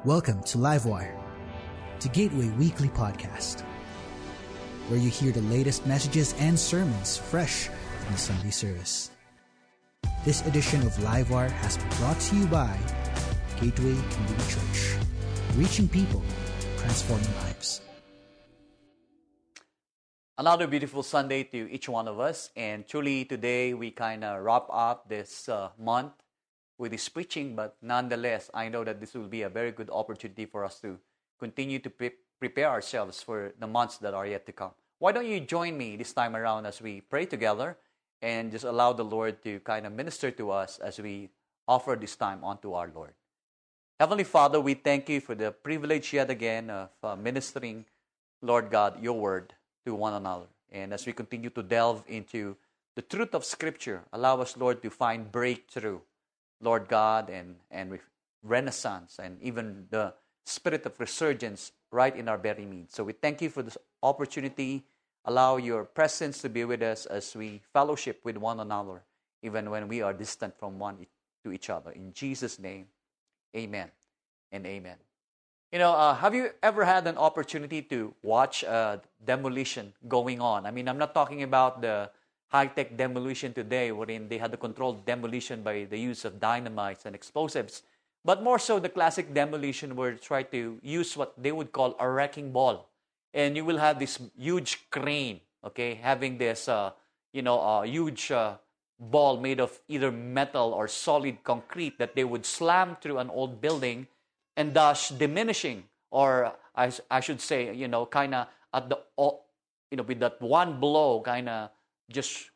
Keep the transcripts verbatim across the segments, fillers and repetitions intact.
Welcome to Livewire, the Gateway Weekly Podcast, where you hear the latest messages and sermons fresh from the Sunday service. This edition of Livewire has been brought to you by Gateway Community Church, reaching people, transforming lives. Another beautiful Sunday to each one of us, and truly today we kind of wrap up this uh, month with this preaching, but nonetheless, I know that this will be a very good opportunity for us to continue to pre- prepare ourselves for the months that are yet to come. Why don't you join me this time around as we pray together and just allow the Lord to kind of minister to us as we offer this time unto our Lord. Heavenly Father, we thank you for the privilege yet again of uh, ministering, Lord God, your word to one another. And as we continue to delve into the truth of Scripture, allow us, Lord, to find breakthrough, Lord God, and, and renaissance, and even the spirit of resurgence right in our very midst. So we thank you for this opportunity. Allow your presence to be with us as we fellowship with one another, even when we are distant from one to each other. In Jesus' name, amen and amen. You know, uh, have you ever had an opportunity to watch a demolition going on? I mean, I'm not talking about the high-tech demolition today, wherein they had the controlled demolition by the use of dynamites and explosives, but more so the classic demolition where they try to use what they would call a wrecking ball. And you will have this huge crane, okay, having this, uh, you know, uh, huge uh, ball made of either metal or solid concrete that they would slam through an old building and thus diminishing, or I, I should say, you know, kind of at the, you know, with that one blow, kind of just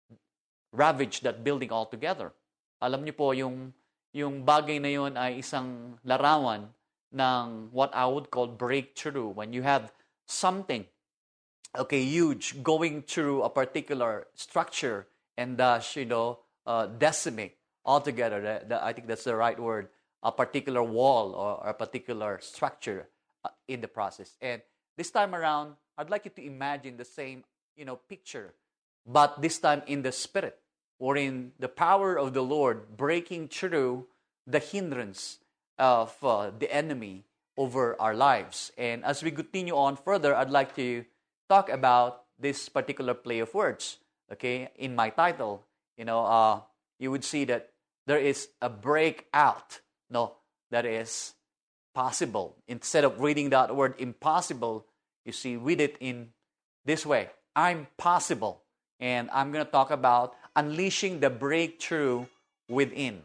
ravage that building altogether. Alam niyo po, yung, yung bagay na yun ay isang larawan ng what I would call breakthrough. When you have something, okay, huge, going through a particular structure and thus, you know, uh, decimate altogether. That, that, I think that's the right word. A particular wall or a particular structure uh, in the process. And this time around, I'd like you to imagine the same, you know, picture, but this time in the spirit, wherein the power of the Lord breaking through the hindrance of uh, the enemy over our lives. And as we continue on further, I'd like to talk about this particular play of words. Okay, in my title, you know, uh, you would see that there is a breakout. No, that is possible. Instead of reading that word impossible, you see, read it in this way. I'm possible. And I'm going to talk about unleashing the breakthrough within.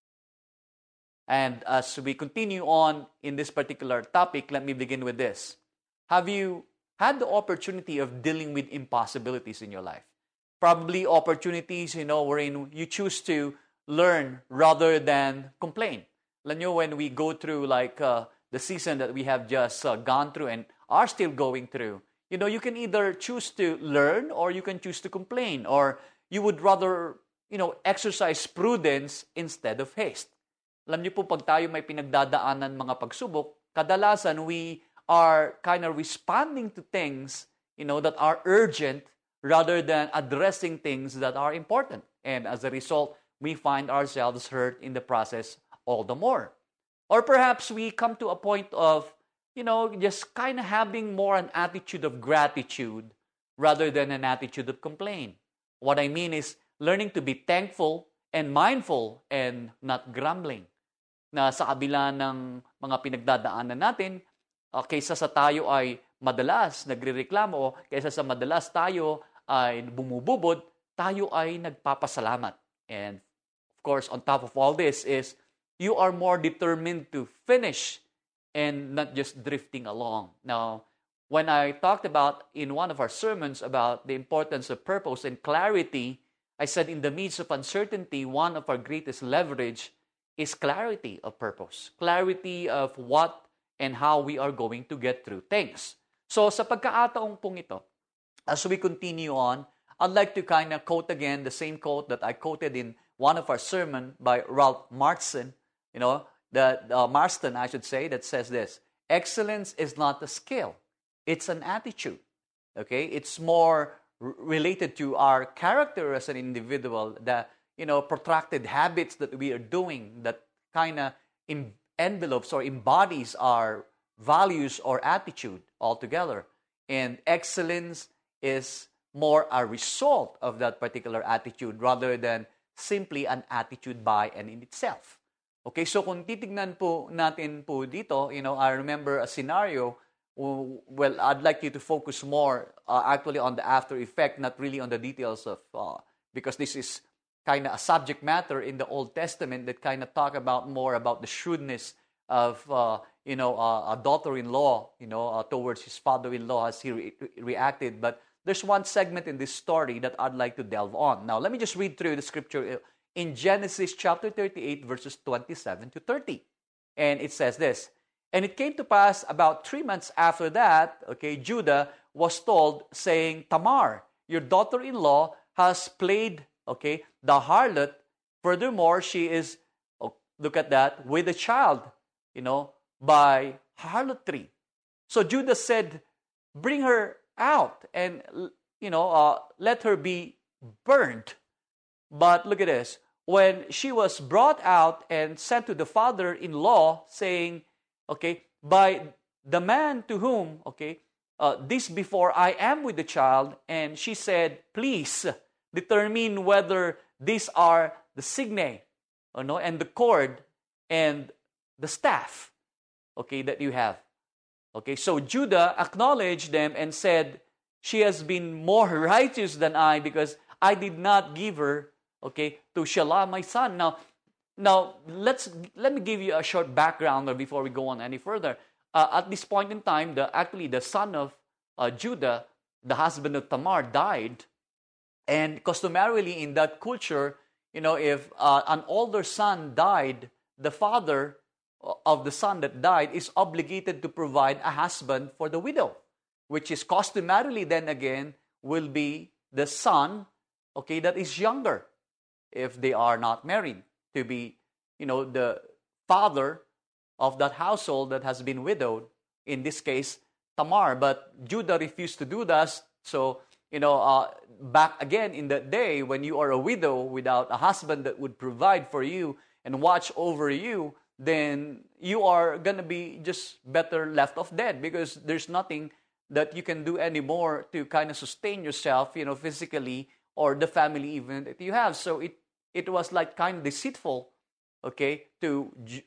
And as we continue on in this particular topic, let me begin with this. Have you had the opportunity of dealing with impossibilities in your life? Probably opportunities, you know, wherein you choose to learn rather than complain. Alam nyo, when we go through like uh, the season that we have just uh, gone through and are still going through, you know, you can either choose to learn or you can choose to complain, or you would rather, you know, exercise prudence instead of haste. Alam nyo po, pag tayo may pinagdadaanan mga pagsubok, kadalasan we are kind of responding to things, you know, that are urgent rather than addressing things that are important. And as a result, we find ourselves hurt in the process all the more. Or perhaps we come to a point of, you know, just kind of having more an attitude of gratitude rather than an attitude of complaint. What I mean is learning to be thankful and mindful and not grumbling. Na sa kabila ng mga pinagdadaanan natin, uh, kaysa sa tayo ay madalas nagrereklamo o kaysa sa madalas tayo ay bumububod, tayo ay nagpapasalamat. And of course, on top of all this is you are more determined to finish and not just drifting along. Now, when I talked about in one of our sermons about the importance of purpose and clarity, I said in the midst of uncertainty, one of our greatest leverage is clarity of purpose. Clarity of what and how we are going to get through things. So sa pagkakataong pong ito, as we continue on, I'd like to kind of quote again the same quote that I quoted in one of our sermon by Ralph Marston, you know, the uh, Marston, I should say, that says this: excellence is not a skill, it's an attitude. Okay, it's more r- related to our character as an individual, the you know protracted habits that we are doing that kind of Im- envelopes or embodies our values or attitude altogether. And excellence is more a result of that particular attitude rather than simply an attitude by and in itself. Okay, so kung titignan po natin po dito, you know, I remember a scenario. Well, I'd like you to focus more uh, actually on the after effect, not really on the details of, uh, because this is kind of a subject matter in the Old Testament that kind of talk about more about the shrewdness of, uh, you know, uh, a daughter-in-law, you know, uh, towards his father-in-law as he re- reacted. But there's one segment in this story that I'd like to delve on. Now, let me just read through the scripture in Genesis chapter thirty-eight, verses twenty-seven to thirty. And it says this, "And it came to pass about three months after that, okay, Judah was told, saying, Tamar, your daughter-in-law has played, okay, the harlot. Furthermore, she is, oh, look at that, with a child, you know, by harlotry. So Judah said, bring her out and, you know, uh, let her be burned. But look at this. When she was brought out and sent to the father-in-law, saying, okay, by the man to whom, okay, uh, this before I am with the child, and she said, please determine whether these are the signe, you know, and the cord and the staff, okay, that you have. Okay, so Judah acknowledged them and said, she has been more righteous than I because I did not give her, okay, to Shelah, my son. Now, now let's let me give you a short background before we go on any further. Uh, at this point in time, the actually the son of uh, Judah, the husband of Tamar, died, and customarily in that culture, you know, if uh, an older son died, the father of the son that died is obligated to provide a husband for the widow, which is customarily then again will be the son, okay, that is younger, if they are not married, to be, you know, the father of that household that has been widowed, in this case, Tamar. But Judah refused to do that. So, you know, uh, back again in that day when you are a widow without a husband that would provide for you and watch over you, then you are going to be just better left off dead because there's nothing that you can do anymore to kind of sustain yourself, you know, physically or the family even that you have. So it it was like kind of deceitful, okay, to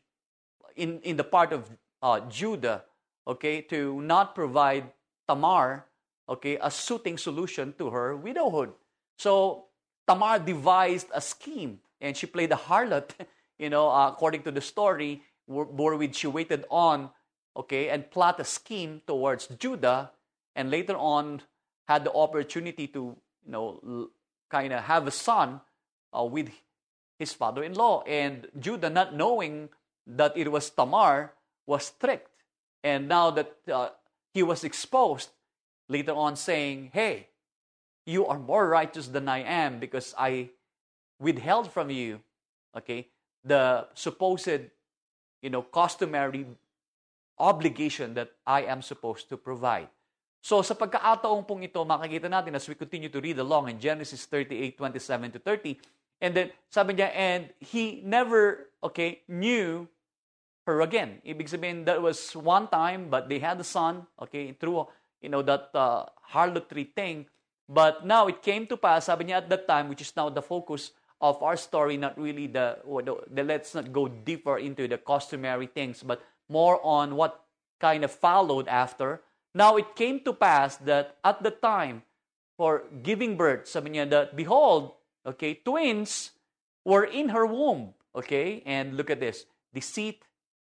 in in the part of uh, Judah, okay, to not provide Tamar, okay, a suiting solution to her widowhood. So Tamar devised a scheme, and she played a harlot, you know, uh, according to the story, wherewith she waited on, okay, and plot a scheme towards Judah, and later on had the opportunity to, you know, l- kind of have a son uh, with his father-in-law. And Judah, not knowing that it was Tamar, was tricked. And now that uh, he was exposed, later on saying, hey, you are more righteous than I am because I withheld from you, okay, the supposed, you know, customary obligation that I am supposed to provide. So sa pagkakataong pong ito, makikita natin as we continue to read along in Genesis thirty-eight, twenty-seven to thirty, and then sabi niya, and he never, okay, knew her again. Ibig sabihin, that was one time, but they had a son, okay, through, you know, that uh, harlotry thing. But now it came to pass, sabi niya at that time, which is now the focus of our story, not really the, the, the let's not go deeper into the customary things, but more on what kind of followed after. Now it came to pass that at the time for giving birth, sabi niya that, behold, okay, twins were in her womb, okay, and look at this, deceit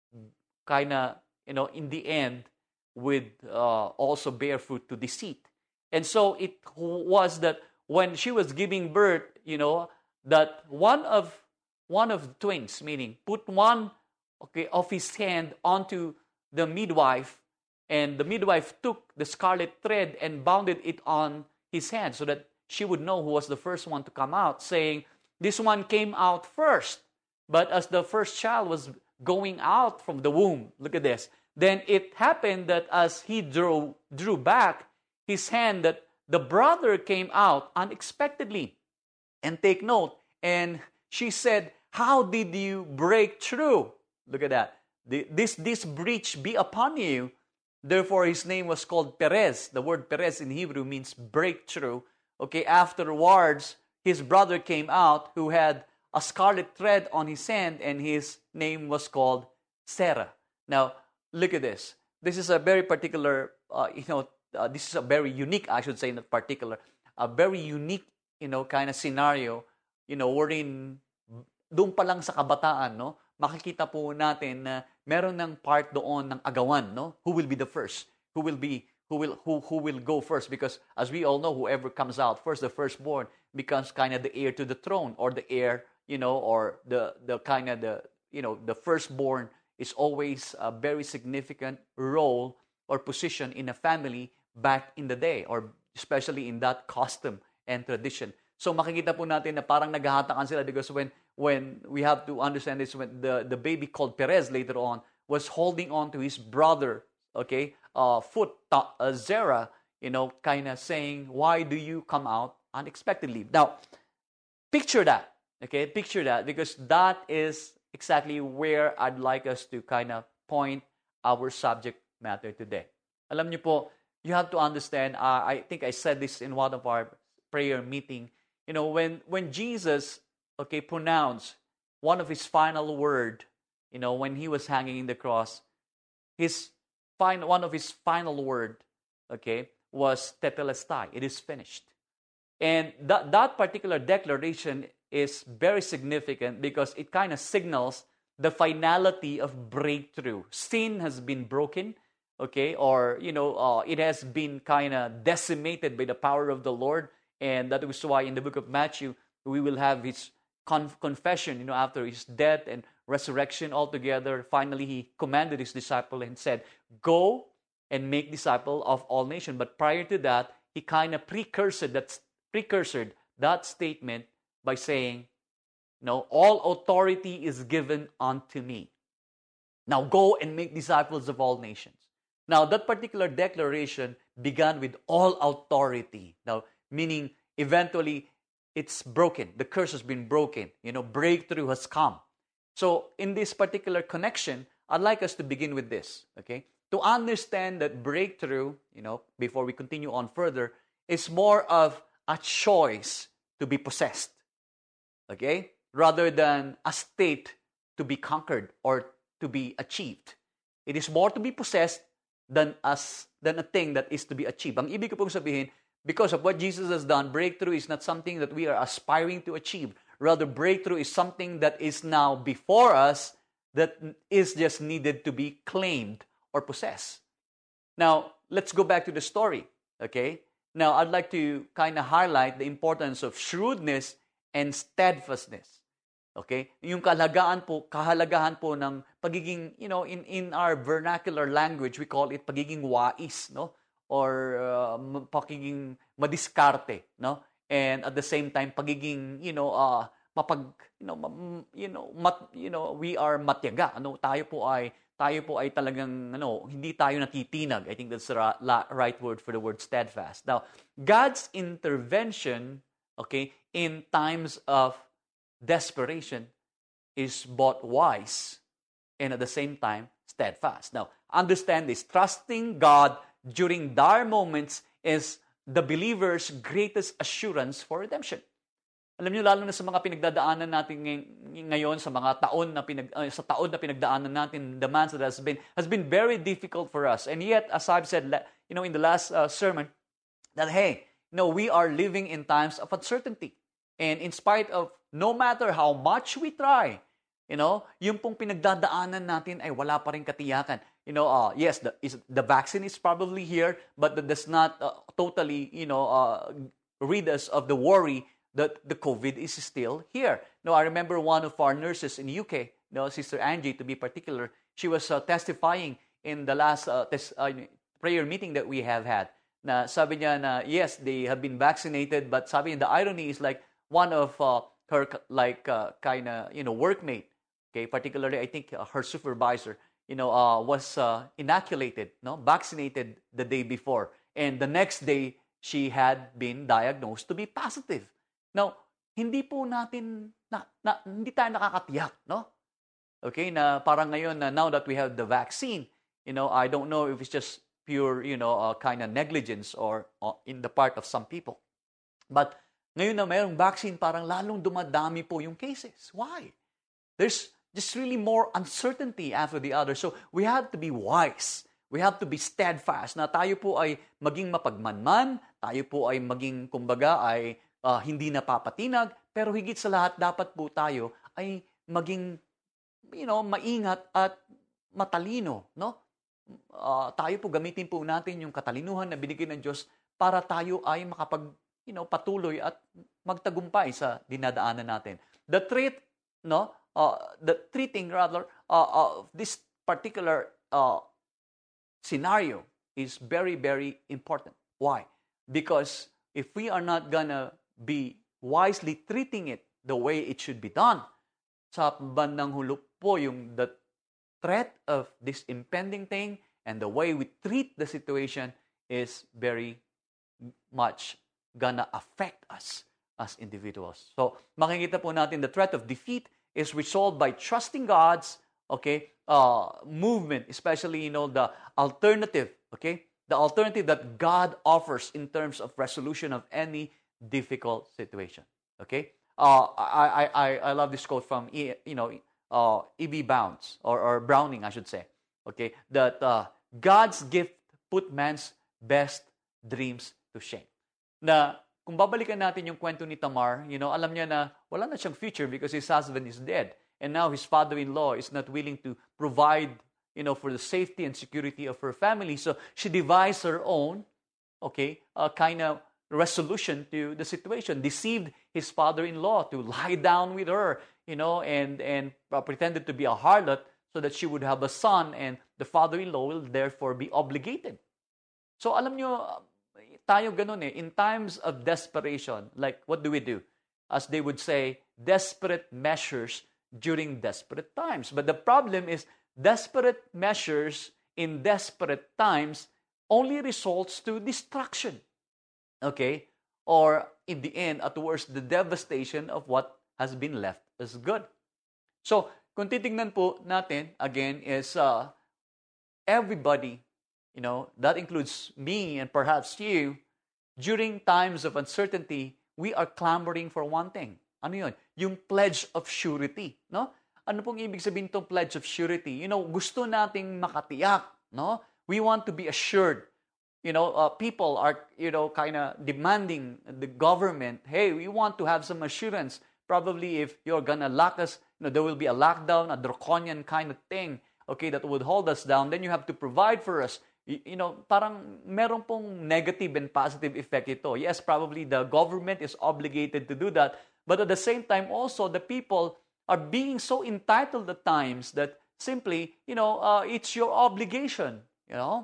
kind of, you know, in the end, would uh, also bear fruit to deceit. And so it was that when she was giving birth, you know, that one of one of the twins, meaning put one, okay, of his hand onto the midwife, and the midwife took the scarlet thread and bounded it on his hand so that she would know who was the first one to come out, saying, this one came out first. But as the first child was going out from the womb, look at this, then it happened that as he drew drew back his hand, that the brother came out unexpectedly. And take note, and she said, how did you break through? Look at that. the, this, this breach be upon you. Therefore, his name was called Perez. The word Perez in Hebrew means breakthrough. Okay, afterwards, his brother came out who had a scarlet thread on his hand, and his name was called Sarah. Now, look at this. This is a very particular, uh, you know, uh, this is a very unique, I should say, not particular, a very unique, you know, kind of scenario, you know, wherein doon pa lang sa kabataan, no, makikita po natin na meron ng part doon ng agawan, no, who will be the first, who will be, who will, who, who will go first, because as we all know, whoever comes out first, the firstborn, becomes kind of the heir to the throne, or the heir, you know, or the, the kind of the, you know, the firstborn is always a very significant role or position in a family back in the day, or especially in that custom and tradition. So makikita po natin na parang naghahatakan sila, because when when we have to understand this, when the, the baby called Perez later on was holding on to his brother, okay, uh, foot, uh, Zerah, you know, kind of saying, why do you come out unexpectedly? Now, picture that, okay, picture that, because that is exactly where I'd like us to kind of point our subject matter today. Alam niyo po, you have to understand, uh, I think I said this in one of our prayer meeting, you know, when, when Jesus, okay, pronounced one of his final word, you know, when he was hanging in the cross, his final, one of his final word, okay, was tetelestai, it is finished. And that, that particular declaration is very significant because it kind of signals the finality of breakthrough. Sin has been broken, okay, or, you know, uh, it has been kind of decimated by the power of the Lord. And that is why in the book of Matthew, we will have his conf- confession, you know, after his death and resurrection altogether. Finally, he commanded his disciple and said, go and make disciple of all nations. But prior to that, he kind of precursored that, precursored that statement by saying, no, all authority is given unto me. Now go and make disciples of all nations. Now, that particular declaration began with all authority. Now, meaning eventually it's broken. The curse has been broken. You know, breakthrough has come. So in this particular connection, I'd like us to begin with this, okay? To understand that breakthrough, you know, before we continue on further, is more of a choice to be possessed, okay? Rather than a state to be conquered or to be achieved. It is more to be possessed than as than a thing that is to be achieved. Ang ibig ko pong sabihin, because of what Jesus has done, breakthrough is not something that we are aspiring to achieve. Rather, breakthrough is something that is now before us that is just needed to be claimed or possessed. Now, let's go back to the story, okay? Now, I'd like to kind of highlight the importance of shrewdness and steadfastness. Okay? Yung kahalagaan po, kahalagahan po ng pagiging, you know, in, in our vernacular language, we call it pagiging wais, no? Or uh, pagiging madiskarte, no? And at the same time, pagiging, you know, uh, mapag, you know, ma, you know, mat, you know, we are matyaga, ano? Tayo po ay, tayo po ay talagang, ano, hindi tayo natitinag. I think that's the ra- right word for the word steadfast. Now, God's intervention, okay, in times of desperation is both wise and at the same time steadfast. Now, understand this. Trusting God during dire moments is the believer's greatest assurance for redemption. Alam niyo, lalo na sa mga pinagdadaanan natin ngayon, sa mga taon na pinag uh, sa taon na pinagdaanan natin, the months that has been has been very difficult for us. And yet, as I've said, you know, in the last uh, sermon, that hey, no, we are living in times of uncertainty. And in spite of, no matter how much we try, you know, yung pong pinagdadaanan natin ay wala pa rin katiyakan. You know, uh, yes, the, is, the vaccine is probably here, but that does not uh, totally, you know, uh, rid us of the worry that the COVID is still here. Now, I remember one of our nurses in U K, you know, Sister Angie, to be particular, she was uh, testifying in the last uh, tes- uh, prayer meeting that we have had. Na sabi niya na, yes, they have been vaccinated, but sabi niya, the irony is like, one of uh, her like uh, kind of you know workmate, okay, particularly I think uh, her supervisor, you know, uh, was uh, inoculated, no, vaccinated the day before, and the next day she had been diagnosed to be positive. Now, hindi po natin na, na hindi tayo nakakatiyak, no? Okay, na parang ngayon, na now that we have the vaccine, you know, I don't know if it's just pure, you know, uh, kind of negligence or uh, in the part of some people. But ngayon na mayroong vaccine, parang lalong dumadami po yung cases. Why? There's just really more uncertainty after the other. So we have to be wise. We have to be steadfast na tayo po ay maging mapagmanman, tayo po ay maging, kumbaga, ay uh, hindi napapatinag, pero higit sa lahat, dapat po tayo ay maging, you know, maingat at matalino, no? Uh, tayo po gamitin po natin yung katalinuhan na binigay ng Diyos para tayo ay makapag, you know, patuloy at magtagumpay sa dinadaanan natin. The treat, no, uh, the treating rather uh, of this particular uh, scenario is very, very important. Why? Because if we are not gonna be wisely treating it the way it should be done, sa bandang hulog po yung the threat of this impending thing and the way we treat the situation is very much gonna affect us as individuals. So, makikita po natin the threat of defeat is resolved by trusting God's, okay, uh, movement, especially, you know, the alternative, okay, the alternative that God offers in terms of resolution of any difficult situation, okay? Uh, I, I, I love this quote from, you know, uh, E B Bounds, or, or Browning, I should say, okay, that uh, God's gift put man's best dreams to shame. Na kung babalikan natin yung kwento ni Tamar, you know, alam niya na wala na siyang future because his husband is dead. And now his father-in-law is not willing to provide, you know, for the safety and security of her family. So she devised her own, okay, uh, kind of resolution to the situation, deceived his father-in-law to lie down with her, you know, and, and uh, pretended to be a harlot so that she would have a son and the father-in-law will therefore be obligated. So alam nyo, tayo ganun eh, in times of desperation, like what do we do? As they would say, desperate measures during desperate times. But the problem is, desperate measures in desperate times only results to destruction. Okay? Or in the end, at worst, the devastation of what has been left as good. So, kung titignan po natin, again, is uh, everybody, you know, that includes me and perhaps you, during times of uncertainty, we are clamoring for one thing. Ano yun? Yung pledge of surety, no? Ano pong ibig sabihin itong pledge of surety? You know, gusto nating makatiyak, no? We want to be assured. You know, uh, people are, you know, kind of demanding the government, hey, we want to have some assurance. Probably if you're gonna lock us, you know, there will be a lockdown, a draconian kind of thing, okay, that would hold us down. Then you have to provide for us. You, you know, parang meron pong negative and positive effect ito. Yes, probably the government is obligated to do that. But at the same time, also, the people are being so entitled at times that simply, you know, uh, it's your obligation, you know.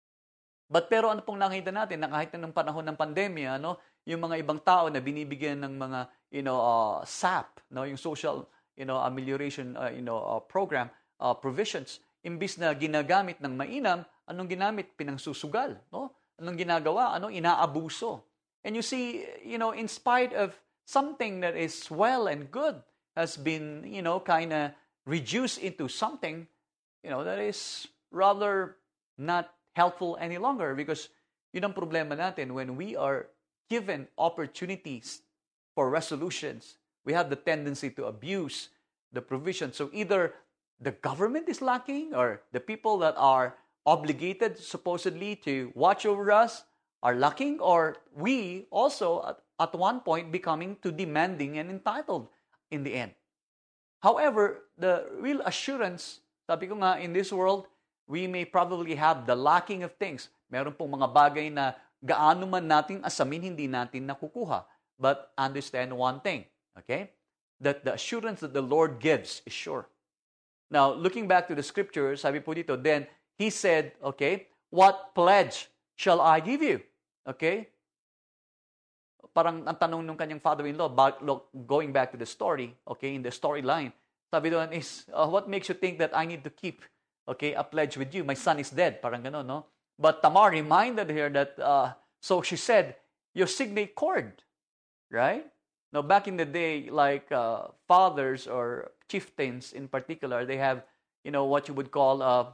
But pero ano pong nakita natin na kahit nung panahon ng pandemya, no, yung mga ibang tao na binibigyan ng mga, you know, uh, S A P, no, yung social, you know, amelioration, uh, you know, uh, program uh, provisions, imbis na ginagamit ng mainam, anong ginamit? Pinangsusugal, no? Anong ginagawa? Ano? Inaabuso. And you see, you know, in spite of something that is well and good has been, you know, kind of reduced into something, you know, that is rather not helpful any longer, because yun ang problema natin when we are given opportunities for resolutions, we have the tendency to abuse the provision. So either the government is lacking or the people that are obligated supposedly to watch over us are lacking, or we also at, at one point becoming too demanding and entitled in the end. However, the real assurance, sabi ko nga, in this world, we may probably have the lacking of things. Meron pong mga bagay na gaano man nating asamin, hindi natin nakukuha. But understand one thing, okay? That the assurance that the Lord gives is sure. Now, looking back to the scripture, sabi po dito, then he said, okay, what pledge shall I give you? Okay? Parang ang tanong ng kanyang father-in-law, going back to the story, okay, in the storyline, sabi doon is, uh, what makes you think that I need to keep, okay, a pledge with you? My son is dead. Parang gano'n, no? But Tamar reminded her that, uh, so she said, your signet cord, right? Now, back in the day, like uh, fathers or chieftains in particular, they have, you know, what you would call uh,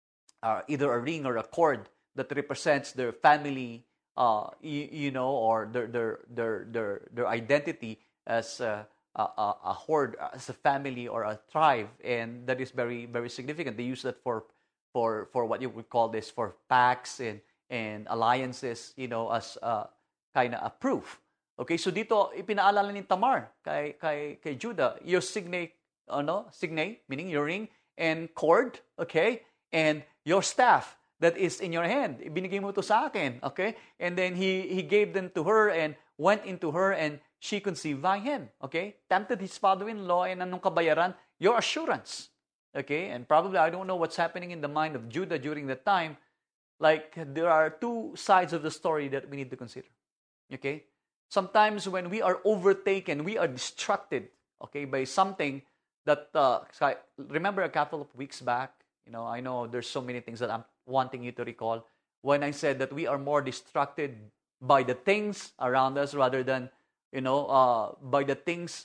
uh, either a ring or a cord that represents their family, uh, you, you know, or their their their their, their identity as a, a, a horde, as a family or a tribe, and that is very very significant. They use that for for for what you would call this, for pacts and and alliances, you know, as uh, kind of a proof. Okay, so dito ipinaalala ni Tamar kay kay kay Judah, your signe, ano, signe meaning your ring and cord, okay, and your staff that is in your hand. Ibinigay mo to sa akin, okay? And then he he gave them to her and went into her and she conceived by him, okay? Tempted his father-in-law, and anong kabayaran? Your assurance, okay? And probably I don't know what's happening in the mind of Judah during that time. Like, there are two sides of the story that we need to consider, okay? Sometimes when we are overtaken, we are distracted, okay, by something that, uh, remember a couple of weeks back, you know, I know there's so many things that I'm wanting you to recall, when I said that we are more distracted by the things around us rather than, you know, uh, by the things,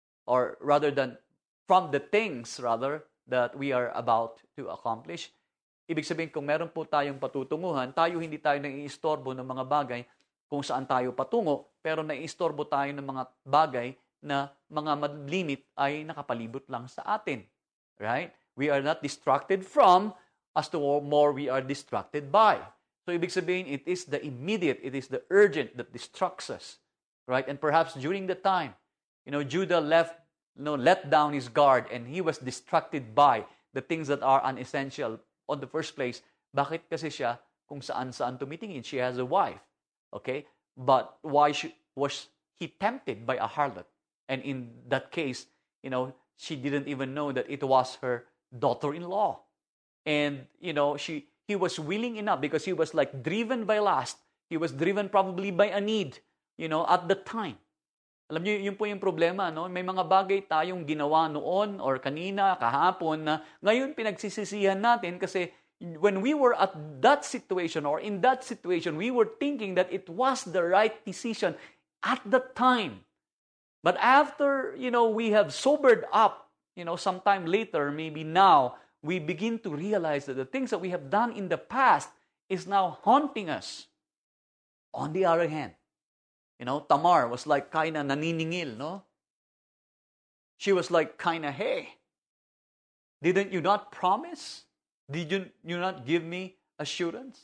or rather than from the things, rather, that we are about to accomplish. Ibig sabihin, kung meron po tayong patutunguhan, tayo hindi tayo naiistorbo ng mga bagay kung saan tayo patungo, pero naiistorbo tayo ng mga bagay na mga limit ay nakapalibot lang sa atin. Right? We are not distracted from as to more we are distracted by. So, ibig sabihin, it is the immediate, it is the urgent that distracts us. Right? And perhaps during the time, you know, Judah left, you know, let down his guard and he was distracted by the things that are unessential on the first place. Bakit kasi siya kung saan-saan tumitingin? She has a wife. Okay? But why should, was he tempted by a harlot? And in that case, you know, she didn't even know that it was her daughter-in-law. And, you know, she he was willing enough because he was like driven by lust. He was driven probably by a need, you know, at the time. Alam niyo, yun po yung problema, no? May mga bagay tayong ginawa noon or kanina, kahapon, na ngayon pinagsisisihan natin kasi when we were at that situation or in that situation, we were thinking that it was the right decision at the time. But after, you know, we have sobered up, you know, sometime later, maybe now, we begin to realize that the things that we have done in the past is now haunting us. On the other hand, you know, Tamar was like kind of naniningil, no? She was like kind of, hey, didn't you not promise? Did you, you not give me assurance?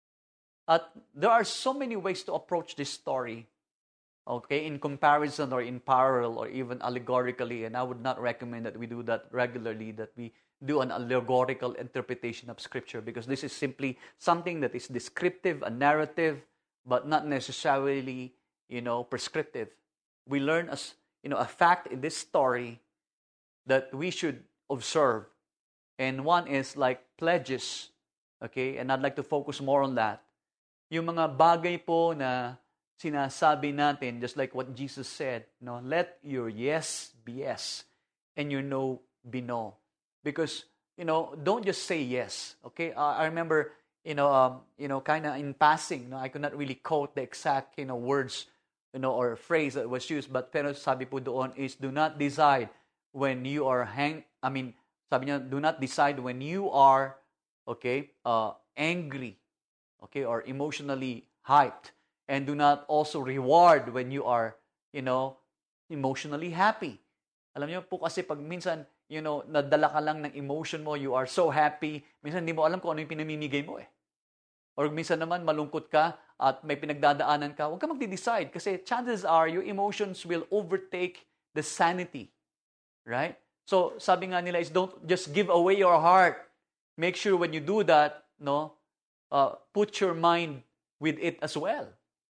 Uh, there are so many ways to approach this story, okay, in comparison or in parallel or even allegorically, and I would not recommend that we do that regularly, that we do an allegorical interpretation of Scripture, because this is simply something that is descriptive, a narrative, but not necessarily, you know, prescriptive. We learn as, you know, a fact in this story that we should observe, and one is like pledges, okay, and I'd like to focus more on that. Yung mga bagay po na sinasabi natin, just like what Jesus said, you know, let your yes be yes and your no be no. Because, you know, don't just say yes, okay? Uh, I remember, you know, um, you know, kind of in passing, you know, I could not really quote the exact, you know, words, you know, or phrase that was used, but pero sabi po doon is, do not decide when you are hang, I mean, sabi niya, do not decide when you are, okay, uh, angry, okay, or emotionally hyped. And do not also reward when you are, you know, emotionally happy. Alam niyo po kasi pag minsan, you know, nadala ka lang ng emotion mo, you are so happy, minsan hindi mo alam kung ano yung pinamimigay mo eh. Or minsan naman malungkot ka at may pinagdadaanan ka, huwag ka magde-decide kasi chances are your emotions will overtake the sanity. Right? So, sabi nga nila is don't just give away your heart. Make sure when you do that, no, uh, put your mind with it as well.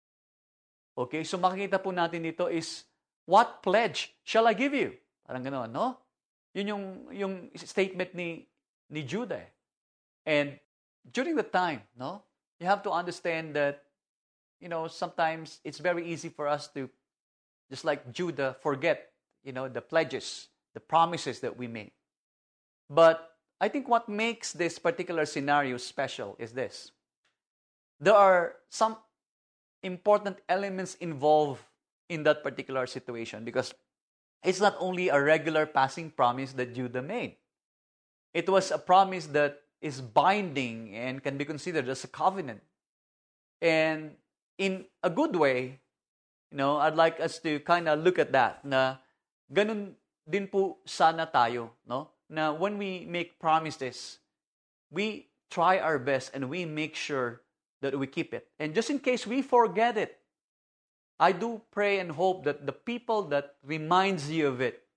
Okay, so makikita po natin dito is, what pledge shall I give you? Parang gano'n, no? Yun yung, yung statement ni, ni Judah. And during the time, no, you have to understand that, you know, sometimes it's very easy for us to, just like Judah, forget, you know, the pledges, the promises that we made. But I think what makes this particular scenario special is this. There are some important elements involved in that particular situation, because It's not only a regular passing promise that Judah made. It was a promise that is binding and can be considered as a covenant. And in a good way, you know, I'd like us to kind of look at that, na ganun din po sana tayo, no? Na when we make promises, we try our best and we make sure that we keep it. And just in case we forget it, I do pray and hope that the people that reminds you of it,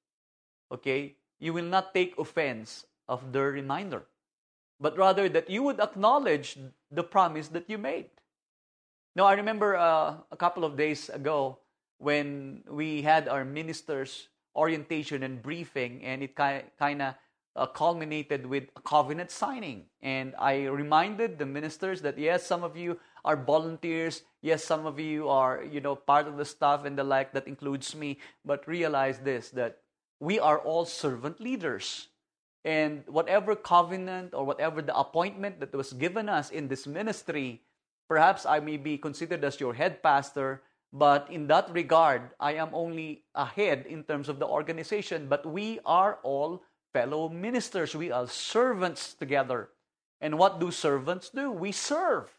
okay, you will not take offense of the reminder, but rather that you would acknowledge the promise that you made. Now, I remember uh, a couple of days ago when we had our ministers' orientation and briefing, and it kind of uh, culminated with a covenant signing. And I reminded the ministers that, yes, some of you are volunteers. Yes, some of you are, you know, part of the staff and the like. That includes me. But realize this, that we are all servant leaders. And whatever covenant or whatever the appointment that was given us in this ministry, perhaps I may be considered as your head pastor, but in that regard, I am only a head in terms of the organization. But we are all fellow ministers. We are servants together. And what do servants do? We serve.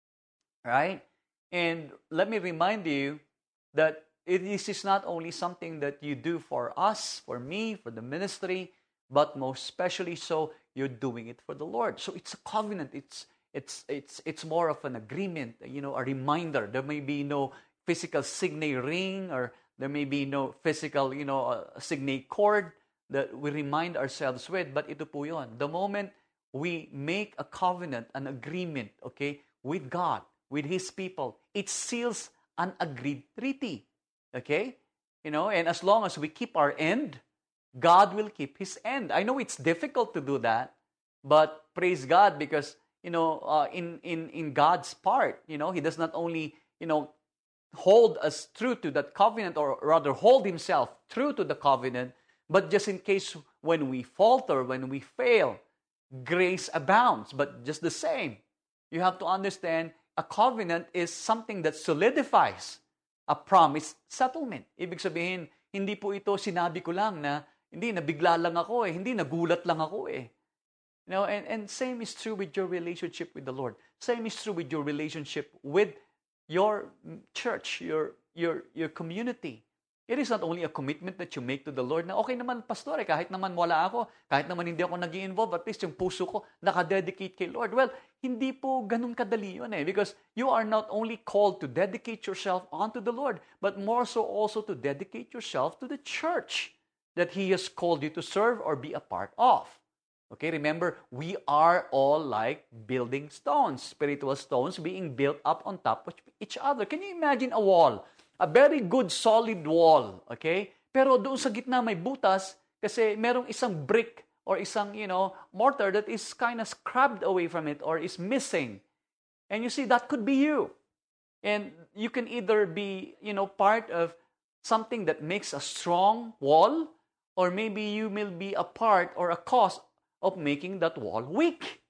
Right? And let me remind you that it is not only something that you do for us, for me, for the ministry, but most especially so, you're doing it for the Lord. So it's a covenant. It's it's it's it's more of an agreement, you know, a reminder. There may be no physical signe ring, or there may be no physical, you know, uh, signe cord that we remind ourselves with. But ito po yun. The moment we make a covenant, an agreement, okay, with God, with His people, it seals an agreed treaty. Okay? You know, and as long as we keep our end, God will keep His end. I know it's difficult to do that, but praise God, because, you know, uh, in, in, in God's part, you know, He does not only, you know, hold us true to that covenant, or rather hold Himself true to the covenant, but just in case when we falter, when we fail, grace abounds. But just the same, you have to understand, a covenant is something that solidifies a promised settlement. Ibig sabihin, hindi po ito sinabi ko lang na, hindi, nabigla lang ako eh, hindi, nagulat lang ako eh. You know, and, and same is true with your relationship with the Lord. Same is true with your relationship with your church, your, your, your community. It is not only a commitment that you make to the Lord na, okay naman, pastor, eh, kahit naman wala ako, kahit naman hindi ako nag-i-involve, at least yung puso ko nakadedicate kay Lord. Well, hindi po ganun kadali yun eh, because you are not only called to dedicate yourself unto the Lord, but more so also to dedicate yourself to the church that He has called you to serve or be a part of. Okay, remember, we are all like building stones, spiritual stones being built up on top of each other. Can you imagine a wall? A very good solid wall, okay? Pero doon sa gitna may butas kasi merong isang brick or isang, you know, mortar that is kind of scrubbed away from it or is missing. And you see, that could be you. And you can either be, you know, part of something that makes a strong wall, or maybe you will be a part or a cause of making that wall weak.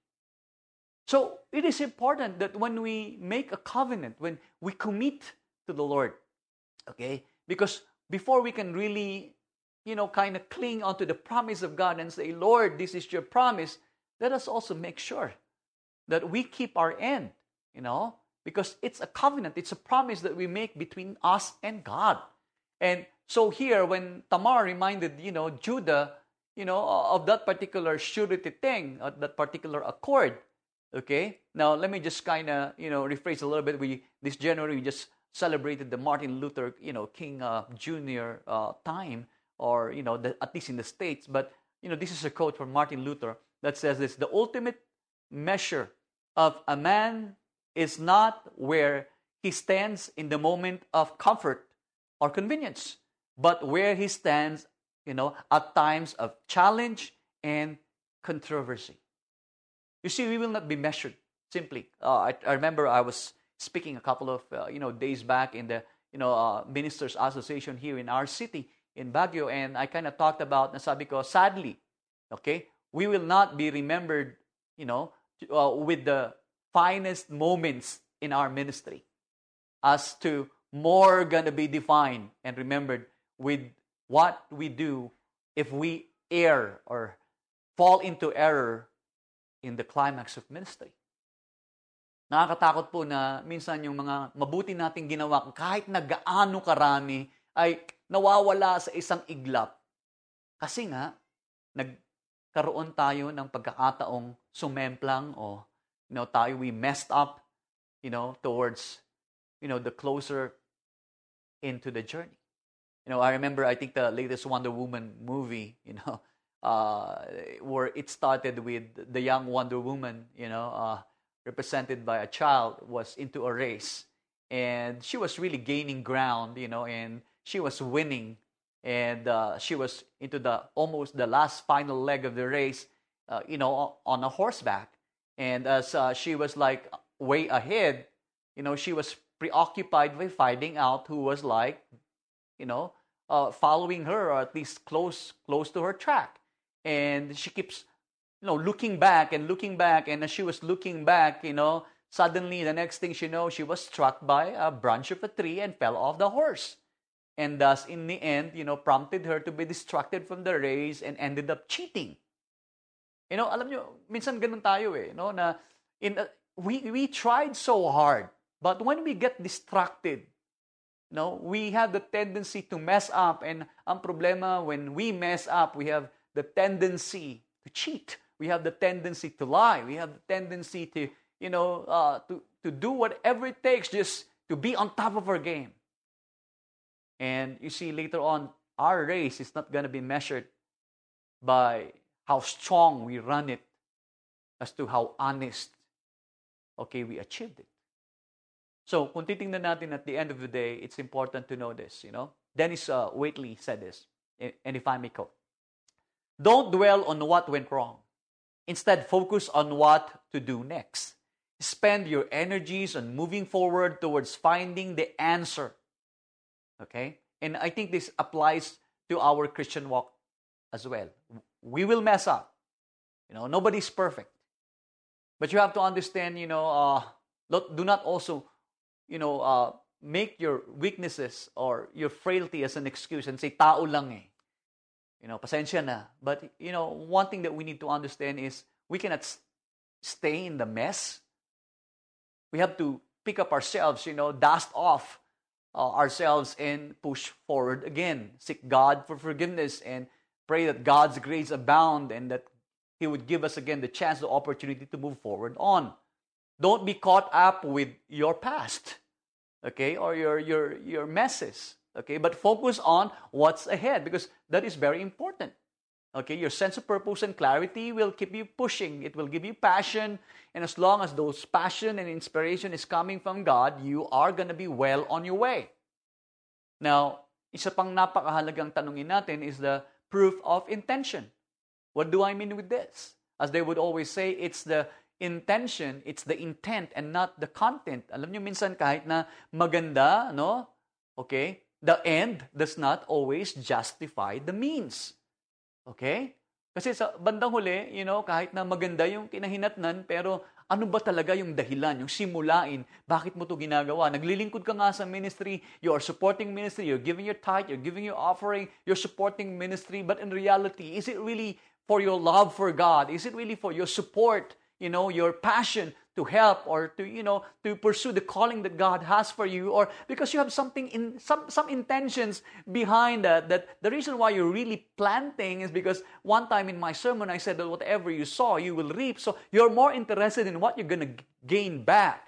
So it is important that when we make a covenant, when we commit to the Lord, okay, because before we can really, you know, kind of cling onto the promise of God and say, Lord, this is your promise, let us also make sure that we keep our end, you know, because it's a covenant, it's a promise that we make between us and God. And so here, when Tamar reminded, you know, Judah, you know, of that particular surety thing, of that particular accord, okay? Now, let me just kind of, you know, rephrase a little bit. We, this January, we just celebrated the Martin Luther, you know, King uh, Junior uh, time, or, you know, the, at least in the States. But, you know, this is a quote from Martin Luther that says this: the ultimate measure of a man is not where he stands in the moment of comfort or convenience, but where he stands, you know, at times of challenge and controversy. You see, we will not be measured simply. Uh, I, I remember I was speaking a couple of, uh, you know, days back in the, you know, uh, Ministers Association here in our city, in Baguio, and I kind of talked about, nasabi ko, sadly, okay, we will not be remembered, you know, uh, with the finest moments in our ministry, as to more gonna be defined and remembered with what we do if we err or fall into error in the climax of ministry. Nakakatakot po na minsan yung mga mabuti nating ginawa, kahit na gaano karami, ay nawawala sa isang iglap. Kasi nga, nagkaroon tayo ng pagkakataong sumemplang o you know, tayo, we messed up, you know, towards, you know, the closer into the journey. You know, I remember, I think the latest Wonder Woman movie, you know, uh, where it started with the young Wonder Woman, you know, uh, represented by a child, was into a race. And she was really gaining ground, you know, and she was winning. And uh, she was into the almost the last final leg of the race, uh, you know, on a horseback. And as uh, she was like way ahead, you know, she was preoccupied with finding out who was like, you know, uh, following her, or at least close close to her track. And she keeps, you know, looking back and looking back. And as she was looking back, you know, suddenly the next thing she knows, she was struck by a branch of a tree and fell off the horse. And thus, in the end, you know, prompted her to be distracted from the race and ended up cheating. You know, alam nyo, minsan ganun tayo eh, no, na in a, we we tried so hard, but when we get distracted, you know, we have the tendency to mess up. And ang problema, when we mess up, we have the tendency to cheat. We have the tendency to lie. We have the tendency to, you know, uh, to, to do whatever it takes just to be on top of our game. And you see, later on, our race is not going to be measured by how strong we run it as to how honest, okay, we achieved it. So, kung titingnan natin at the end of the day, it's important to know this, you know. Dennis uh, Waitley said this, and if I may quote, "Don't dwell on what went wrong. Instead, focus on what to do next. Spend your energies on moving forward towards finding the answer." Okay? And I think this applies to our Christian walk as well. We will mess up. You know, nobody's perfect. But you have to understand, you know, uh, do not also, you know, uh, make your weaknesses or your frailty as an excuse and say, tao lang eh. You know, pasensya na. But, you know, one thing that we need to understand is we cannot stay in the mess. We have to pick up ourselves, you know, dust off uh, ourselves and push forward again. Seek God for forgiveness and pray that God's grace abound and that He would give us again the chance, the opportunity to move forward on. Don't be caught up with your past, okay, or your your your messes, okay, but focus on what's ahead because that is very important. Okay, your sense of purpose and clarity will keep you pushing. It will give you passion, and as long as those passion and inspiration is coming from God, you are going to be well on your way. Now, isa pang napakahalagang tanungin natin is the proof of intention. What do I mean with this? As they would always say, it's the intention, it's the intent and not the content. Alam niyo minsan kahit na maganda, no? Okay? The end does not always justify the means. Okay? Kasi sa bandang huli, you know, kahit na maganda yung kinahinatnan, pero ano ba talaga yung dahilan, yung simulain, bakit mo to ginagawa? Naglilingkod ka nga sa ministry, you are supporting ministry, you're giving your tithe, you're giving your offering, you're supporting ministry, but in reality, is it really for your love for God? Is it really for your support, you know, your passion to help or to, you know, to pursue the calling that God has for you, or because you have something in some some intentions behind that, that the reason why you're really planting is because one time in my sermon I said that whatever you sow, you will reap. So you're more interested in what you're going to gain back.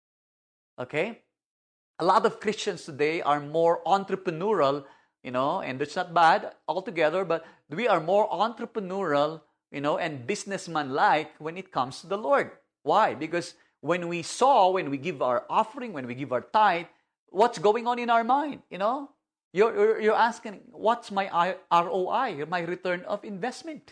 Okay? A lot of Christians today are more entrepreneurial, you know, and it's not bad altogether, but we are more entrepreneurial, you know, and businessman-like when it comes to the Lord. Why? Because when we sow, when we give our offering, when we give our tithe, what's going on in our mind? You know, you're, you're, you're asking, what's my R O I, my return of investment?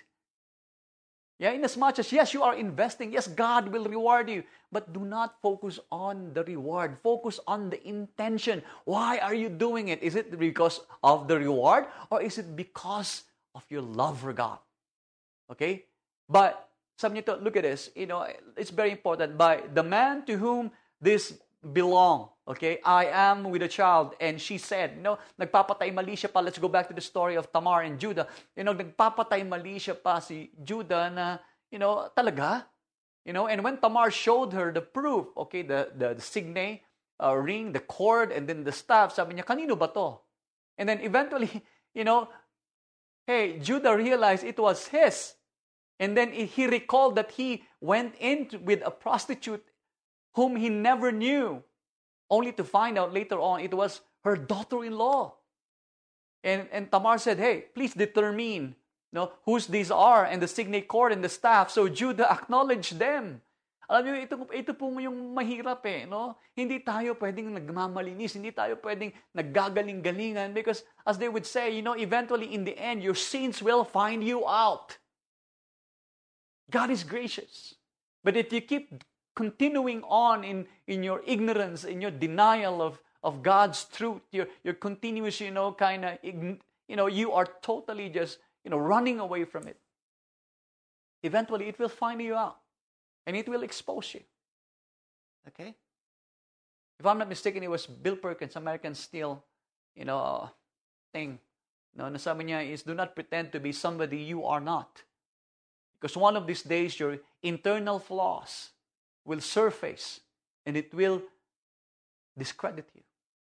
Yeah, in as much as, yes, you are investing, yes, God will reward you, but do not focus on the reward. Focus on the intention. Why are you doing it? Is it because of the reward, or is it because of your love for God? Okay? But sabi niyo to, look at this, you know, it's very important. By the man to whom this belong, Okay, I am with a child. And she said, no, nagpapatay mali siya pa. Let's go back to the story of Tamar and Judah. You know, nagpapatay mali siya pa si Judah na, you know, talaga? You know, and when Tamar showed her the proof, okay, the, the, the signe, uh, ring, the cord, and then the staff, sabi niya, kanino ba to? And then eventually, you know, hey, Judah realized it was his. And then he recalled that he went in with a prostitute whom he never knew, only to find out later on it was her daughter-in-law. And, and Tamar said, hey, please determine no, whose these are, and the signet cord and the staff. So Judah acknowledged them. Alam niyo, ito, ito po yung mahirap eh. No? Hindi tayo pwedeng nagmamalinis, hindi tayo pwedeng naggagaling-galingan, because as they would say, you know, eventually in the end, your sins will find you out. God is gracious. But if you keep continuing on in, in your ignorance, in your denial of, of God's truth, your, your continuous, you know, kind of, you know, you are totally just, you know, running away from it. Eventually, it will find you out. And it will expose you. Okay? If I'm not mistaken, it was Bill Perkins, American Steel, you know, thing. No, nasabi niya is, do not pretend to be somebody you are not. Because one of these days, your internal flaws will surface and it will discredit you.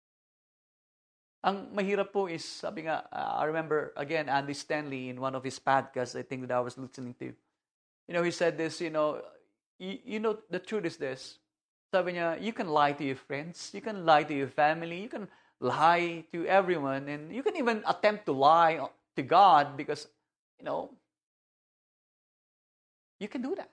Ang mahirap po is, sabi nga, uh, I remember, again, Andy Stanley in one of his podcasts, I think that I was listening to. You know, he said this, you know, you, you know, the truth is this. Sabi niya, you can lie to your friends, you can lie to your family, you can lie to everyone, and you can even attempt to lie to God because, you know, you can do that.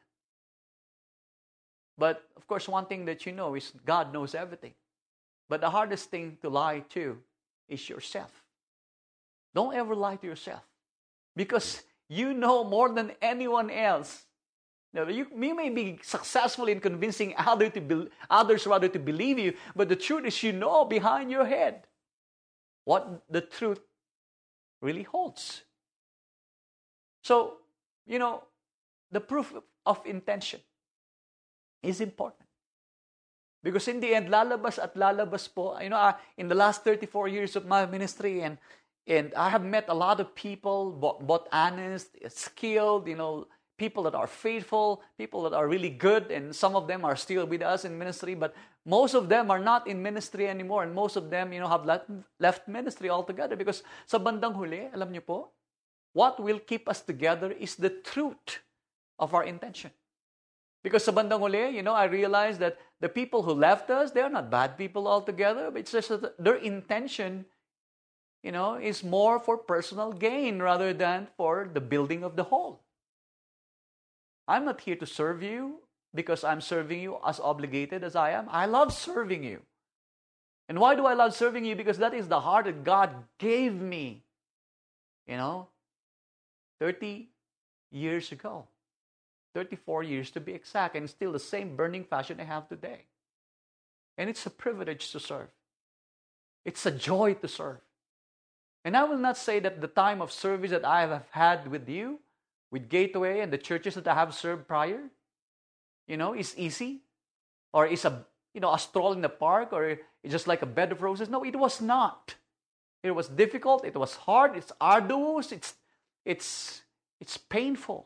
But, of course, one thing that you know is God knows everything. But the hardest thing to lie to is yourself. Don't ever lie to yourself. Because you know more than anyone else. Now, you, you may be successful in convincing other to be, others rather to believe you, but the truth is you know behind your head what the truth really holds. So, you know, the proof of intention is important. Because in the end, lalabas at lalabas po, you know, uh, in the last thirty-four years of my ministry, and and I have met a lot of people, both, both honest, skilled, you know, people that are faithful, people that are really good, and some of them are still with us in ministry, but most of them are not in ministry anymore, and most of them, you know, have left, left ministry altogether. Because sa bandang huli, alam niyo po, what will keep us together is the truth of our intention. Because sa bandang huli, you know, I realized that the people who left us, they are not bad people altogether, but it's just that their intention, you know, is more for personal gain rather than for the building of the whole. I'm not here to serve you because I'm serving you as obligated as I am. I love serving you. And why do I love serving you? Because that is the heart that God gave me, you know, thirty years ago. thirty-four years to be exact, and still the same burning passion I have today. And it's a privilege to serve. It's a joy to serve. And I will not say that the time of service that I have had with you, with Gateway and the churches that I have served prior, you know, is easy, or is a, you know, a stroll in the park, or it's just like a bed of roses. No, it was not. It was difficult. It was hard. It's arduous. It's, it's, it's painful.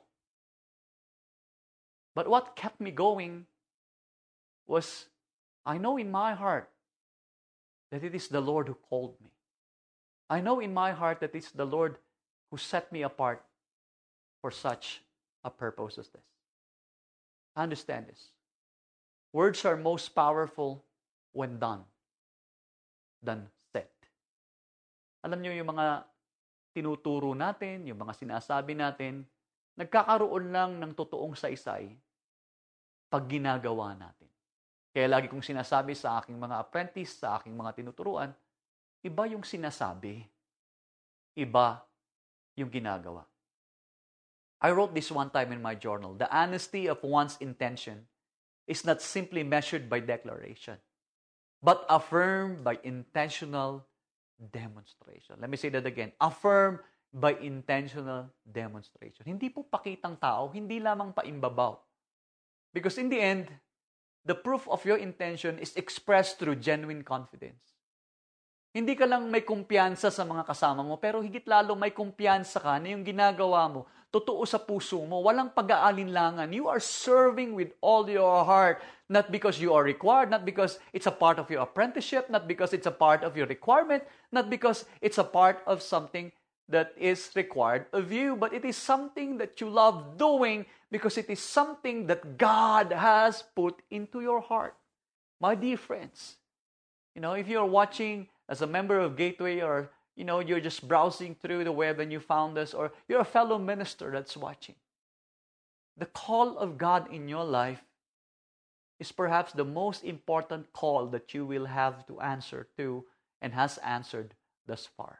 But what kept me going was, I know in my heart that it is the Lord who called me. I know in my heart that it's the Lord who set me apart for such a purpose as this. Understand this. Words are most powerful when done than said. Alam niyo yung mga tinuturo natin, yung mga sinasabi natin, nagkakaroon lang ng totoong saysay pag ginagawa natin. Kaya lagi kong sinasabi sa aking mga apprentice, sa aking mga tinuturuan, iba yung sinasabi, iba yung ginagawa. I wrote this one time in my journal. The honesty of one's intention is not simply measured by declaration, but affirmed by intentional demonstration. Let me say that again. Affirmed by intentional demonstration. Hindi po pakitang tao, hindi lamang paimbabaw. Because in the end, the proof of your intention is expressed through genuine confidence. Hindi ka lang may kumpiyansa sa mga kasama mo, pero higit lalo may kumpiyansa ka na yung ginagawa mo, totoo sa puso mo, walang pag-aalinlangan. You are serving with all your heart, not because you are required, not because it's a part of your apprenticeship, not because it's a part of your requirement, not because it's a part of something that is required of you, but it is something that you love doing because it is something that God has put into your heart. My dear friends, you know, if you're watching as a member of Gateway, or, you know, you're just browsing through the web and you found us, or you're a fellow minister that's watching, the call of God in your life is perhaps the most important call that you will have to answer to and has answered thus far.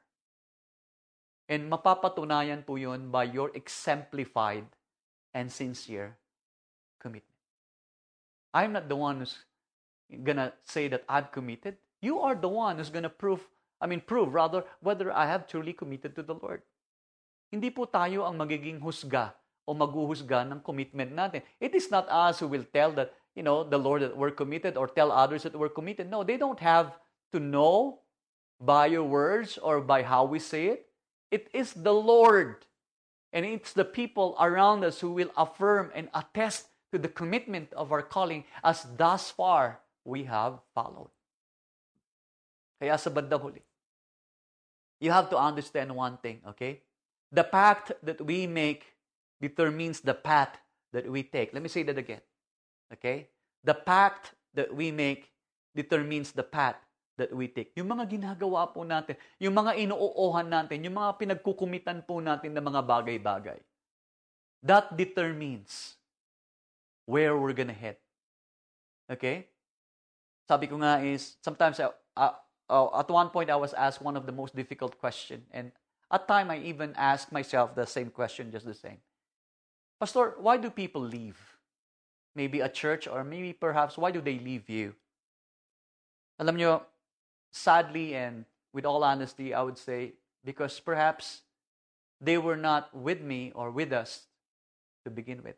And mapapatunayan po yun by your exemplified and sincere commitment. I'm not the one who's gonna say that I've committed. You are the one who's gonna prove, I mean prove rather, whether I have truly committed to the Lord. Hindi po tayo ang magiging husga o maghuhusga ng commitment natin. It is not us who will tell that, you know, the Lord that we're committed or tell others that we're committed. No, they don't have to know by your words or by how we say it. It is the Lord. And it's the people around us who will affirm and attest to the commitment of our calling as thus far we have followed. Kaya sa bandang huli, you have to understand one thing, okay? The pact that we make determines the path that we take. Let me say that again, okay? The pact that we make determines the path that we take. Yung mga ginagawa po natin, yung mga inuuohan natin, yung mga pinagkukumitan po natin ng mga bagay-bagay, that determines where we're gonna head. Okay? Sabi ko nga is, sometimes, I, uh, uh, at one point I was asked one of the most difficult questions, and at time I even asked myself the same question, just the same. Pastor, why do people leave? Maybe a church, or maybe perhaps, why do they leave you? Alam nyo, sadly and with all honesty, I would say, because perhaps they were not with me or with us to begin with.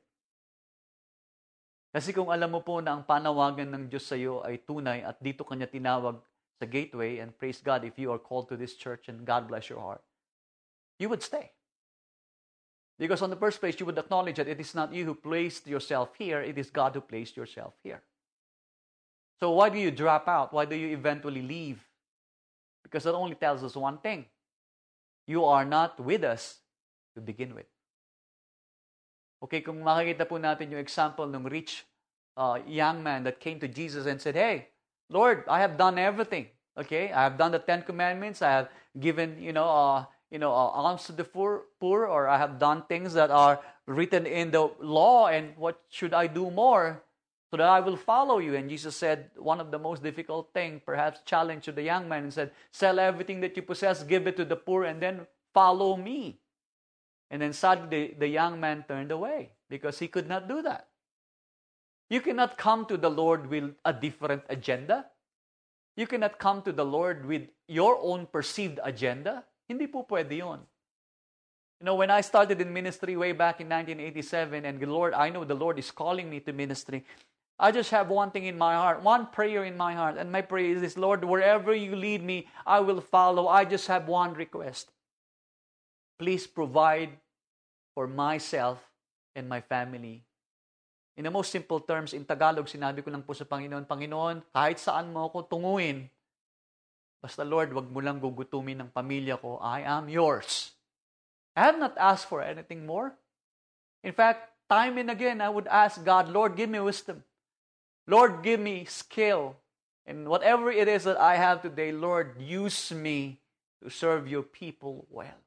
Kasi kung alam mo po na ang panawagan ng Diyos sa iyo ay tunay at dito kanya tinawag sa Gateway, and praise God if you are called to this church and God bless your heart, you would stay. Because on the first place, you would acknowledge that it is not you who placed yourself here, it is God who placed yourself here. So why do you drop out? Why do you eventually leave? Because that only tells us one thing. You are not with us to begin with. Okay, kung makikita po natin yung example ng rich uh, young man that came to Jesus and said, "Hey, Lord, I have done everything. Okay, I have done the Ten Commandments. I have given, you know, uh, you know, uh, alms to the poor, poor, or I have done things that are written in the law. And what should I do more so that I will follow you?" And Jesus said one of the most difficult thing, perhaps challenge to the young man, and said, "Sell everything that you possess, give it to the poor, and then follow me." And then suddenly the, the young man turned away because he could not do that. You cannot come to the Lord with a different agenda. You cannot come to the Lord with your own perceived agenda. Hindi po pwede yun. You know, when I started in ministry way back in nineteen eighty-seven, and the Lord, I know the Lord is calling me to ministry, I just have one thing in my heart, one prayer in my heart, and my prayer is this: Lord, wherever you lead me, I will follow. I just have one request. Please provide for myself and my family. In the most simple terms, in Tagalog, sinabi ko lang po sa Panginoon, Panginoon, kahit saan mo ako tunguin, basta Lord, wag mo lang gugutumin ng pamilya ko. I am yours. I have not asked for anything more. In fact, time and again, I would ask God, Lord, give me wisdom. Lord, give me skill. And whatever it is that I have today, Lord, use me to serve your people well.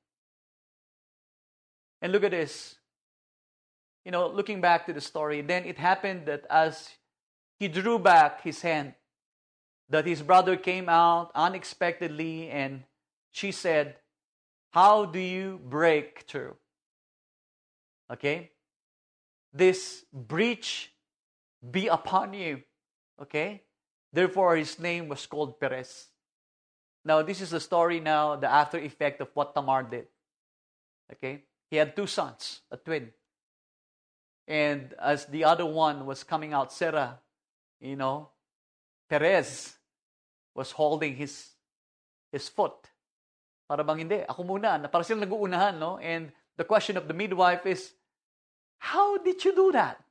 And look at this. You know, looking back to the story, then it happened that as he drew back his hand, that his brother came out unexpectedly, and she said, "How do you break through?" Okay? "This breach be upon you." Okay? Therefore, his name was called Perez. Now, this is the story now, the after effect of what Tamar did. Okay? He had two sons, a twin. And as the other one was coming out, Sarah, you know, Perez was holding his his foot. Para bang hindi, ako muna. Para silang nag-uunahan, no? And the question of the midwife is, how did you do that?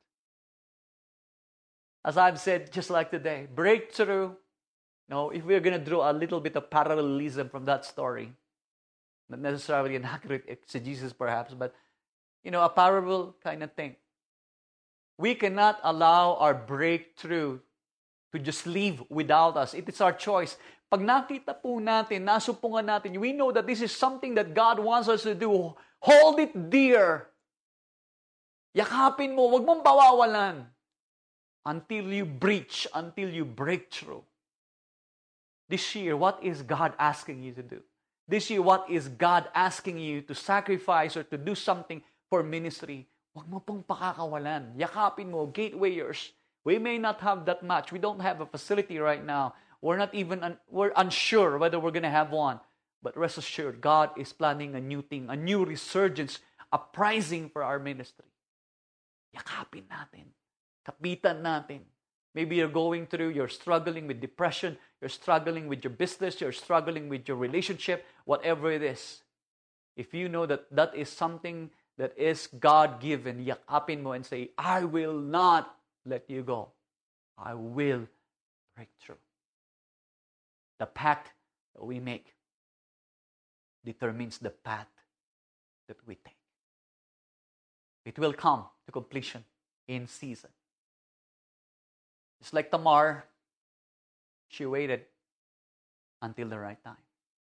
As I've said, just like today, breakthrough. No, if we're going to draw a little bit of parallelism from that story, not necessarily an accurate exegesis perhaps, but, you know, a parable kind of thing. We cannot allow our breakthrough to just leave without us. It is our choice. Pag nakita po natin, nasupungan natin, we know that this is something that God wants us to do. Hold it dear. Yakapin mo, wag mong bawawalan. Until you breach, until you break through. This year, what is God asking you to do? This year, what is God asking you to sacrifice or to do something for ministry? Huwag mo pong pakakawalan. Yakapin mo, gatewayers. We may not have that much. We don't have a facility right now. We're not even, un- we're unsure whether we're going to have one. But rest assured, God is planning a new thing, a new resurgence, uprising for our ministry. Yakapin natin. Kapitan natin. Maybe you're going through, you're struggling with depression, you're struggling with your business, you're struggling with your relationship, whatever it is. If you know that that is something that is God-given, yakapin mo and say, I will not let you go. I will break through. The pact that we make determines the path that we take. It will come to completion in season. It's like Tamar, she waited until the right time.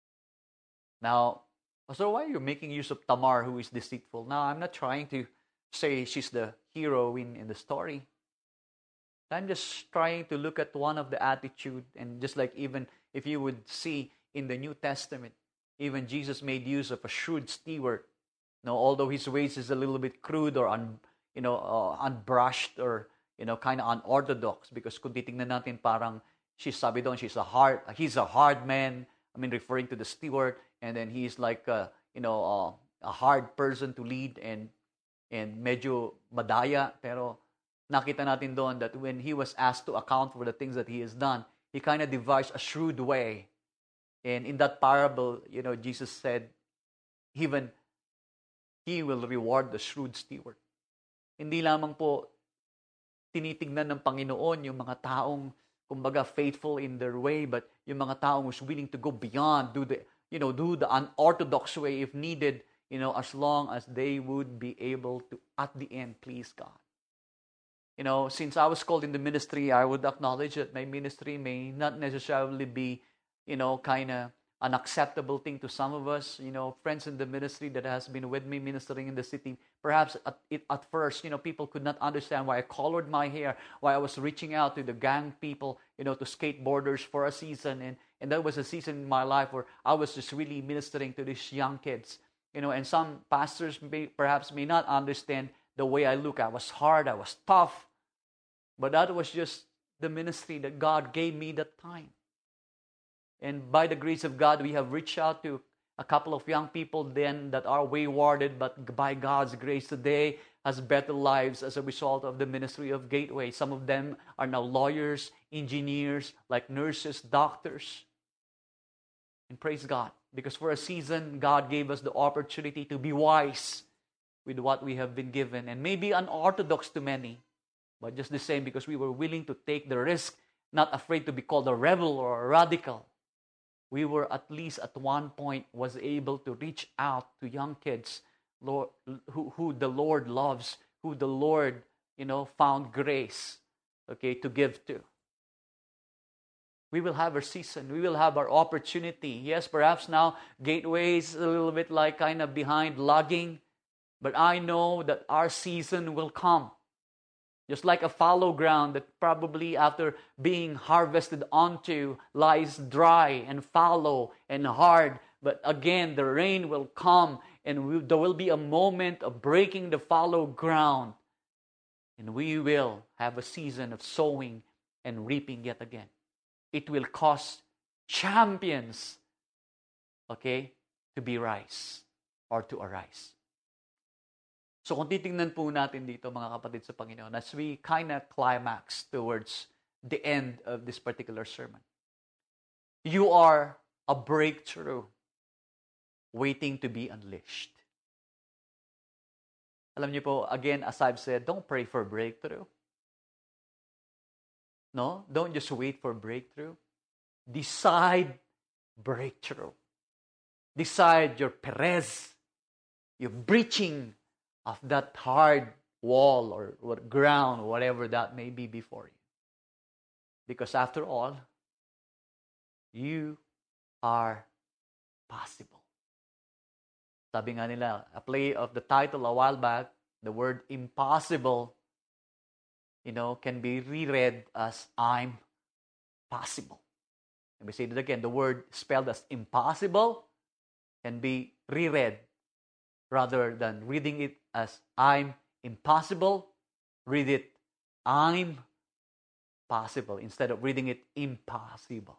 Now, Pastor, why are you making use of Tamar, who is deceitful? Now, I'm not trying to say she's the heroine in the story. I'm just trying to look at one of the attitude, and just like even if you would see in the New Testament, even Jesus made use of a shrewd steward. You know, although his ways is a little bit crude or un, you know, uh, unbrushed or you know, kind of unorthodox, because kung titingnan natin parang she's sabi doon, she's a hard, he's a hard man. I mean, referring to the steward, and then he's like a, you know, uh, a hard person to lead and and medyo madaya. Pero nakita natin doon that when he was asked to account for the things that he has done, he kind of devised a shrewd way. And in that parable, you know, Jesus said, even he will reward the shrewd steward. Hindi lamang po tinitingnan ng Panginoon yung mga taong kumbaga faithful in their way, but yung mga taong who's willing to go beyond, do the, you know, do the unorthodox way if needed, you know, as long as they would be able to, at the end, please God. You know, since I was called in the ministry, I would acknowledge that my ministry may not necessarily be, you know, kind of an acceptable thing to some of us, you know, friends in the ministry that has been with me ministering in the city. Perhaps at, it, at first, you know, people could not understand why I colored my hair, why I was reaching out to the gang people, you know, to skateboarders for a season. And, and that was a season in my life where I was just really ministering to these young kids, you know, and some pastors may, perhaps may not understand the way I look. I was hard, I was tough, but that was just the ministry that God gave me that time. And by the grace of God, we have reached out to a couple of young people then that are waywarded, but by God's grace today has better lives as a result of the ministry of Gateway. Some of them are now lawyers, engineers, like nurses, doctors. And praise God, because for a season, God gave us the opportunity to be wise with what we have been given. And maybe unorthodox to many, but just the same, because we were willing to take the risk, not afraid to be called a rebel or a radical. We were at least at one point was able to reach out to young kids Lord, who, who the Lord loves, who the Lord, you know, found grace, okay, to give to. We will have our season. We will have our opportunity. Yes, perhaps now Gateway is a little bit like kind of behind lagging, but I know that our season will come. Just like a fallow ground that probably after being harvested onto lies dry and fallow and hard. But again, the rain will come and we, there will be a moment of breaking the fallow ground. And we will have a season of sowing and reaping yet again. It will cost champions, okay, to be rise or to arise. So kung titingnan po natin dito mga kapatid sa Panginoon, as we kind of climax towards the end of this particular sermon. You are a breakthrough waiting to be unleashed. Alam niyo po, again, as I've said, don't pray for breakthrough. No, don't just wait for breakthrough. Decide breakthrough. Decide your Perez, your breaching of that hard wall or what ground, whatever that may be before you. Because after all, you are possible. Sabi nga nila, a play of the title a while back, the word impossible, you know, can be reread as I'm possible. Let me say that again. The word spelled as impossible can be reread rather than reading it as I'm impossible. Read it, I'm possible, instead of reading it impossible.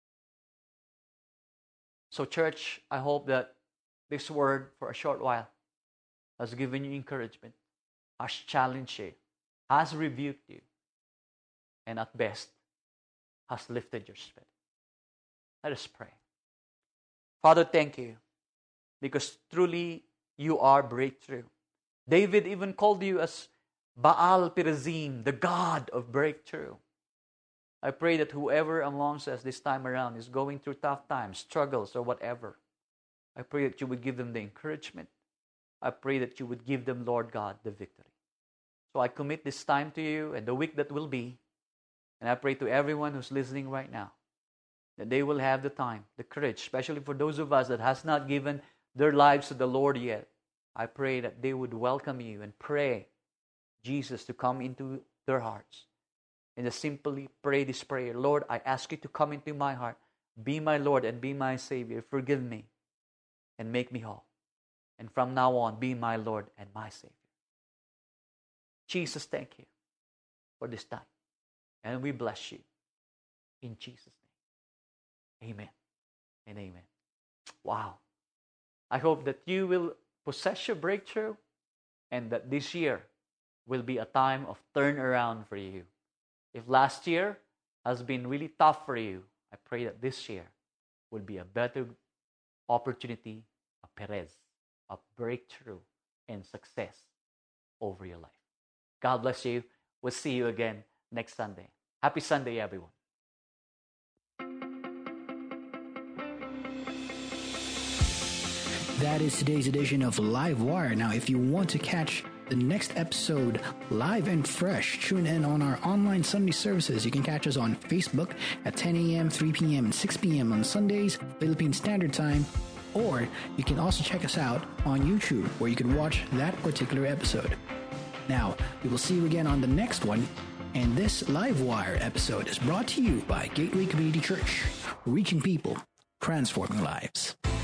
So church, I hope that this word for a short while has given you encouragement, has challenged you, has rebuked you, and at best, has lifted your spirit. Let us pray. Father, thank you, because truly you are breakthrough. David even called you as Baal Perazim, the God of breakthrough. I pray that whoever amongst us this time around is going through tough times, struggles, or whatever, I pray that you would give them the encouragement. I pray that you would give them, Lord God, the victory. So I commit this time to you and the week that will be, and I pray to everyone who's listening right now that they will have the time, the courage, especially for those of us that has not given their lives to the Lord yet. I pray that they would welcome you and pray Jesus to come into their hearts. And just simply pray this prayer. Lord, I ask you to come into my heart. Be my Lord and be my Savior. Forgive me and make me whole. And from now on, be my Lord and my Savior. Jesus, thank you for this time. And we bless you in Jesus' name. Amen and amen. Wow. I hope that you will possess your breakthrough and that this year will be a time of turnaround for you. If last year has been really tough for you, I pray that this year will be a better opportunity, a Perez, a breakthrough and success over your life. God bless you. We'll see you again next Sunday. Happy Sunday, everyone. That is today's edition of Live Wire. Now, if you want to catch the next episode live and fresh, tune in on our online Sunday services. You can catch us on Facebook at ten a.m., three p.m., and six p.m. on Sundays, Philippine Standard Time. Or you can also check us out on YouTube, where you can watch that particular episode. Now, we will see you again on the next one. And this Live Wire episode is brought to you by Gateway Community Church, reaching people, transforming lives.